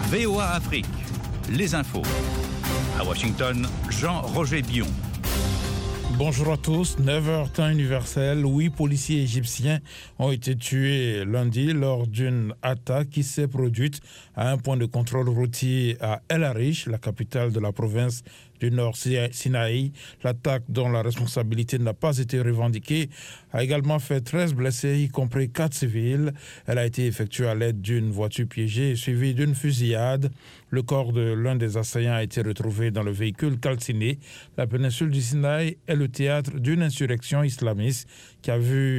VOA Afrique, les infos. À Washington, Jean-Roger Bion. Bonjour à tous, 9h temps universel. 8 policiers égyptiens ont été tués lundi lors d'une attaque qui s'est produite à un point de contrôle routier à El Arish, la capitale de la province du Nord Sinaï. L'attaque, dont la responsabilité n'a pas été revendiquée, a également fait 13 blessés, y compris 4 civils. Elle a été effectuée à l'aide d'une voiture piégée suivie d'une fusillade. Le corps de l'un des assaillants a été retrouvé dans le véhicule calciné. La péninsule du Sinaï est le théâtre d'une insurrection islamiste qui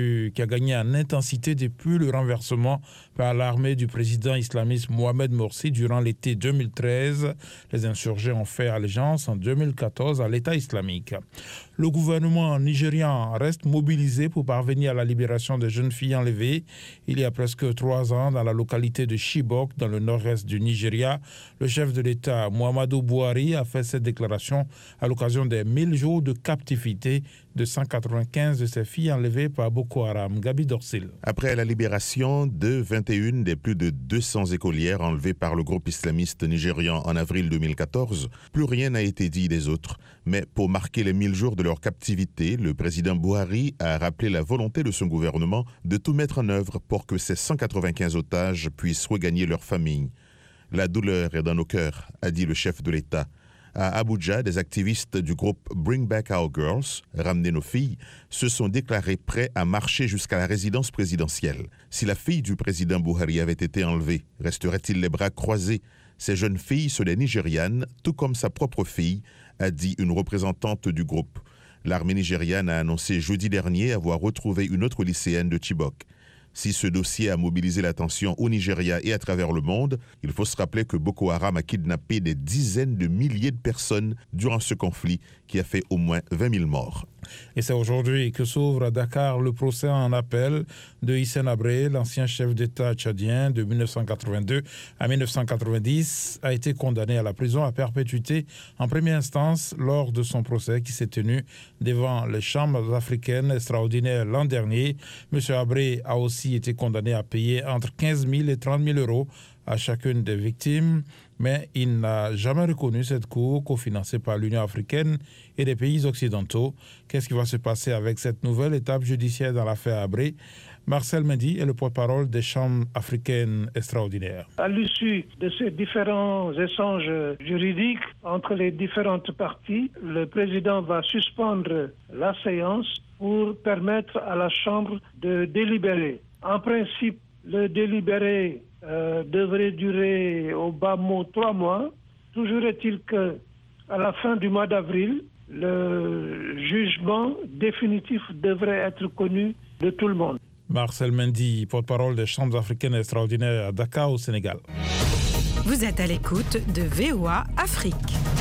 a gagné en intensité depuis le renversement par l'armée du président islamiste Mohamed Morsi durant l'été 2013. Les insurgés ont fait allégeance en 2014 à l'État islamique. Le gouvernement nigérian reste mobilisé pour parvenir à la libération des jeunes filles enlevées il y a presque 3 ans dans la localité de Chibok, dans le nord-est du Nigeria. Le chef de l'État, Muhammadu Buhari, a fait cette déclaration à l'occasion des 1000 jours de captivité de 195 de ces filles enlevées par Boko Haram. Gabi Dorsil. Après la libération de 21 des plus de 200 écolières enlevées par le groupe islamiste nigérian en avril 2014, plus rien n'a été dit des autres. Mais pour marquer les 1000 jours de leur captivité, le président Buhari a rappelé la volonté de son gouvernement de tout mettre en œuvre pour que ces 195 otages puissent regagner leur famille. La douleur est dans nos cœurs, a dit le chef de l'État. À Abuja, des activistes du groupe Bring Back Our Girls, Ramenez nos filles, se sont déclarés prêts à marcher jusqu'à la résidence présidentielle. Si la fille du président Buhari avait été enlevée, resterait-il les bras croisés? Ces jeunes filles sont des Nigérianes, tout comme sa propre fille, a dit une représentante du groupe. L'armée nigériane a annoncé jeudi dernier avoir retrouvé une autre lycéenne de Chibok. Si ce dossier a mobilisé l'attention au Nigeria et à travers le monde, il faut se rappeler que Boko Haram a kidnappé des dizaines de milliers de personnes durant ce conflit qui a fait au moins 20 000 morts. Et c'est aujourd'hui que s'ouvre à Dakar le procès en appel de Hissène Habré, l'ancien chef d'État tchadien de 1982 à 1990, a été condamné à la prison à perpétuité en première instance lors de son procès qui s'est tenu devant les chambres africaines extraordinaires l'an dernier. M. Habré a aussi été condamné à payer entre 15 000 et 30 000 euros à chacune des victimes, mais il n'a jamais reconnu cette cour cofinancée par l'Union africaine et des pays occidentaux. Qu'est-ce qui va se passer avec cette nouvelle étape judiciaire dans l'affaire Habré? Marcel Mendy est le porte-parole des chambres africaines extraordinaires. À l'issue de ces différents échanges juridiques entre les différentes parties, le président va suspendre la séance pour permettre à la Chambre de délibérer. En principe, le délibéré devrait durer au bas mot 3 mois. Toujours est-il qu'à la fin du mois d'avril, le jugement définitif devrait être connu de tout le monde. Marcel Mendy, porte-parole des chambres africaines extraordinaires à Dakar, au Sénégal. Vous êtes à l'écoute de VOA Afrique.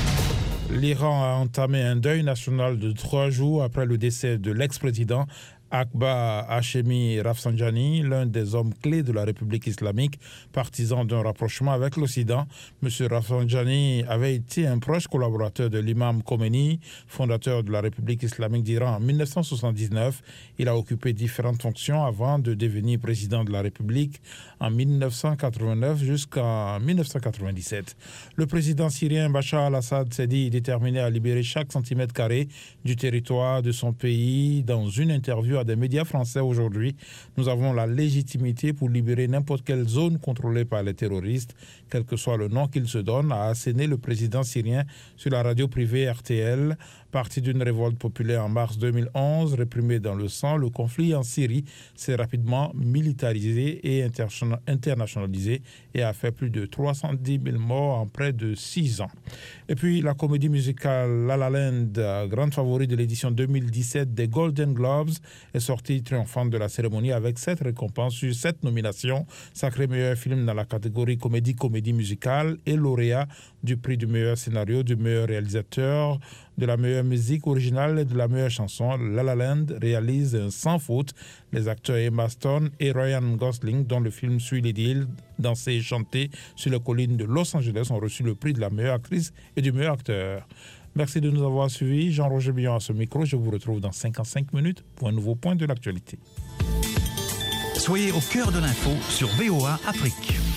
L'Iran a entamé un deuil national de 3 jours après le décès de l'ex-président Akbar Hashemi Rafsanjani, l'un des hommes clés de la République islamique, partisan d'un rapprochement avec l'Occident. M. Rafsanjani avait été un proche collaborateur de l'imam Khomeini, fondateur de la République islamique d'Iran en 1979. Il a occupé différentes fonctions avant de devenir président de la République en 1989 jusqu'en 1997. Le président syrien Bachar al-Assad s'est dit déterminé à libérer chaque centimètre carré du territoire de son pays. Dans une interview à des médias français aujourd'hui, nous avons la légitimité pour libérer n'importe quelle zone contrôlée par les terroristes, quel que soit le nom qu'ils se donnent, a asséné le président syrien sur la radio privée RTL. Parti d'une révolte populaire en mars 2011, réprimée dans le sang, le conflit en Syrie s'est rapidement militarisé et internationalisé et a fait plus de 310 000 morts en près de 6 ans. Et puis la comédie musicale La La Land, grande favorite de l'édition 2017 des Golden Globes, est sortie triomphante de la cérémonie avec 7 récompenses sur 7 nominations, sacré meilleur film dans la catégorie comédie musicale et lauréat du prix du meilleur scénario, du meilleur réalisateur, de la meilleure musique originale et de la meilleure chanson. La La Land réalise sans faute. Les acteurs Emma Stone et Ryan Gosling, dont le film suit les deals, danser et chanter sur les collines de Los Angeles, ont reçu le prix de la meilleure actrice et du meilleur acteur. Merci de nous avoir suivis. Jean-Roger Bion à ce micro. Je vous retrouve dans 55 minutes pour un nouveau point de l'actualité. Soyez au cœur de l'info sur VOA Afrique.